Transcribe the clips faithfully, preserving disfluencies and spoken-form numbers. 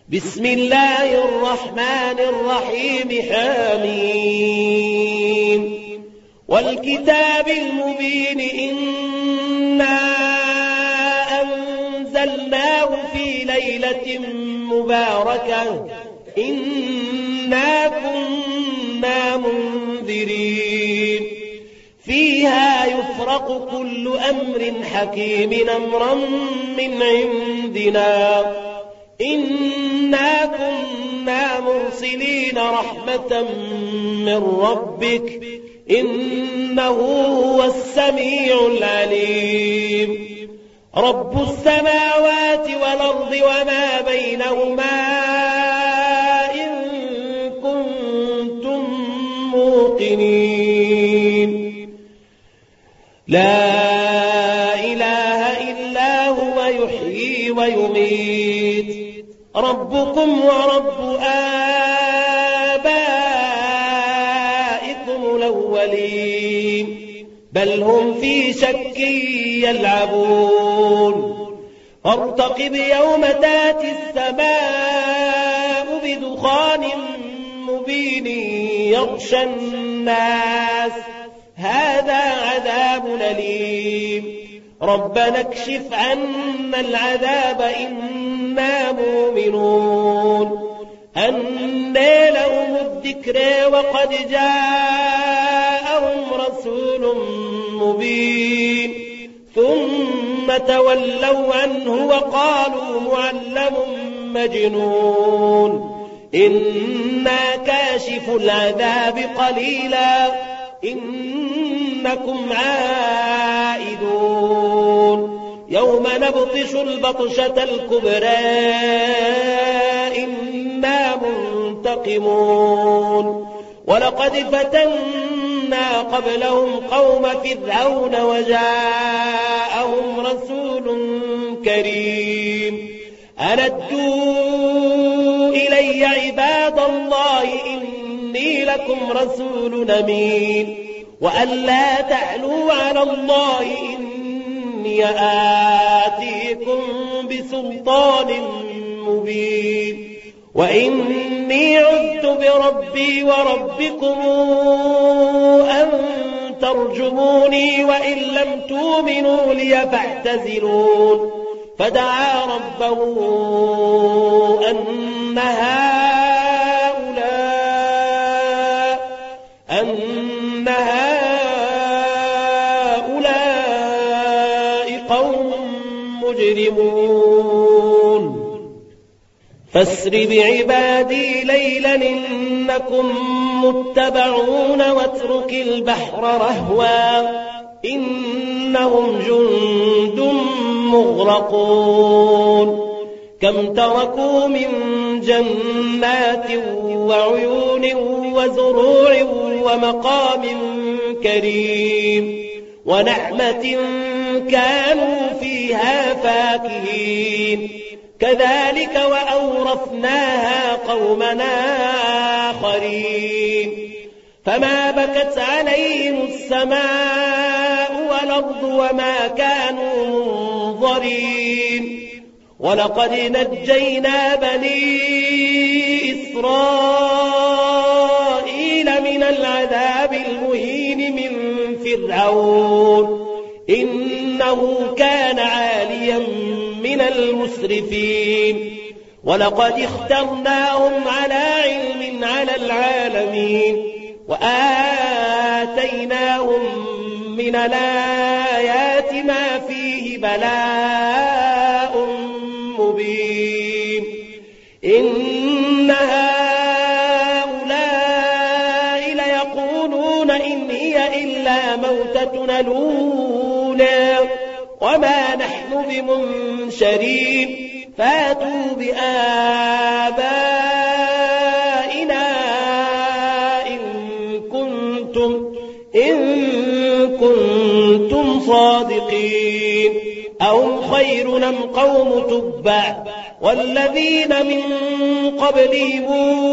بسم الله الرحمن الرحيم حميم والكتاب المبين إنا أنزلناه في ليلة مباركة إنا كنا منذرين فيها يفرق كل أمر حكيم أمرا من عندنا إنا كنا مرسلين رحمة من ربك إنه هو السميع العليم رب السماوات والأرض وما بينهما إن كنتم موقنين لا إله إلا هو يحيي ويميت ربكم ورب آبائكم الأولين بل هم في شك يلعبون فارتقب يوم تاتي السماء بدخان مبين يغشى الناس هذا عذاب أليم ربنا اكشف عنا العذاب إنا مؤمنون أنى لهم الذكر وقد جاءهم رسول مبين ثم تولوا عنه وقالوا معلم مجنون إنا كاشف العذاب قليلا إنكم عائدون يوم نبطش البطشة الكبرى إنا منتقمون ولقد فتنا قبلهم قوم فرعون وجاءهم رسول كريم أندوا إلي عباد الله إني لكم رسول أمين وأن لا تعلوا على الله إني آتيكم بسلطان مبين وإني عذت بربي وربكم أن ترجموني وإن لم تؤمنوا لي فاعتزلون فدعا ربه أن هؤلاء أن هؤلاء قوم مجرمون فاسر بعبادي ليلا إنكم متبعون واترك البحر رهوا إنهم جند مغرقون كم تركوا من جنات وعيون وزروع ومقام كريم ونعمة كانوا فيها فاكهين كذلك وأورثناها قومنا آخرين فما بكت عليهم السماء والأرض وما كانوا منظرين ولقد نجينا بني إسرائيل من العذاب المهين من فرعون إنه كان عاليا من المسرفين ولقد اخترناهم على علم على العالمين وآتيناهم من الآيات ما فيه بلاء مبين إن هؤلاء ليقولون إن هي إلا موتتنا الأولى وما نحن بمنشرين فاتوا بآبائنا إن كنتم إن كنتم صادقين أهم خير أم قوم تبع والذين من قبلهم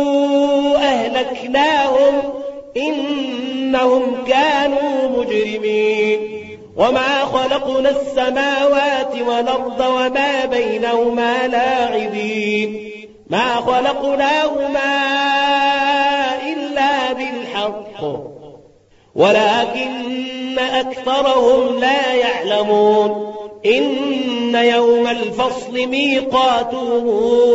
أهلكناهم إنهم كانوا مجرمين وما خلقنا السماوات والأرض وما بينهما لاعبين ما خلقناهما إلا بالحق ولكن أكثرهم لا يعلمون إن يوم الفصل ميقاتهم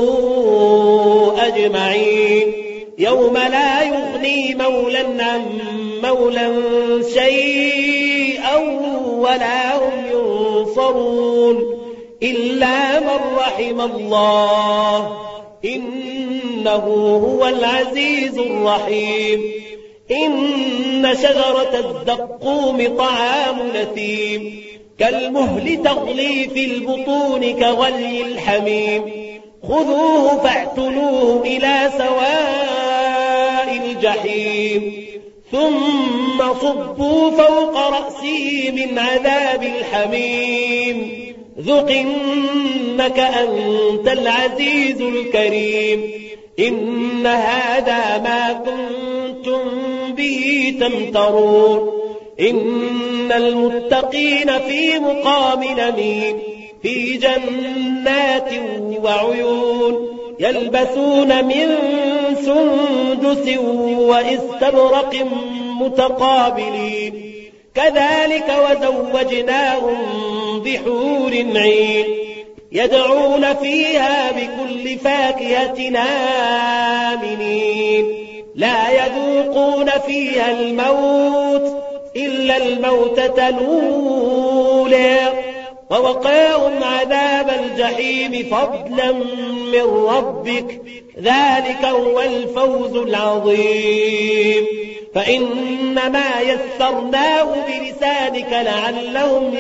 أجمعين يوم لا يغني مولى عن مولى شيئا ولا هم ينصرون إلا من رحم الله إنه هو العزيز الرحيم إن شجرة الزقوم طعام نثيم كالمهل تغلي في البطون كغلي الحميم خذوه فاعتلوه إلى سواء الجحيم ثم صبوا فوق رأسه من عذاب الحميم ذق إنك أنت العزيز الكريم إن هذا ما كنتم به تمترون إن المتقين في مقام أمين في جنات وعيون يلبسون من سندس واستبرق متقابلين كذلك وزوجناهم بحور عين يدعون فيها بكل فاكهة آمنين لا يذوقون فيها الموت إلا الموتة الأولى ووقاهم عذاب الجحيم فضلا من ربك ذلك هو الفوز العظيم فإنما يسرناه بلسانك لعلهم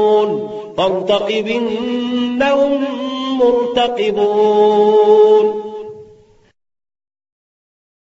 يتذكرون فارتقب إنهم مرتقبون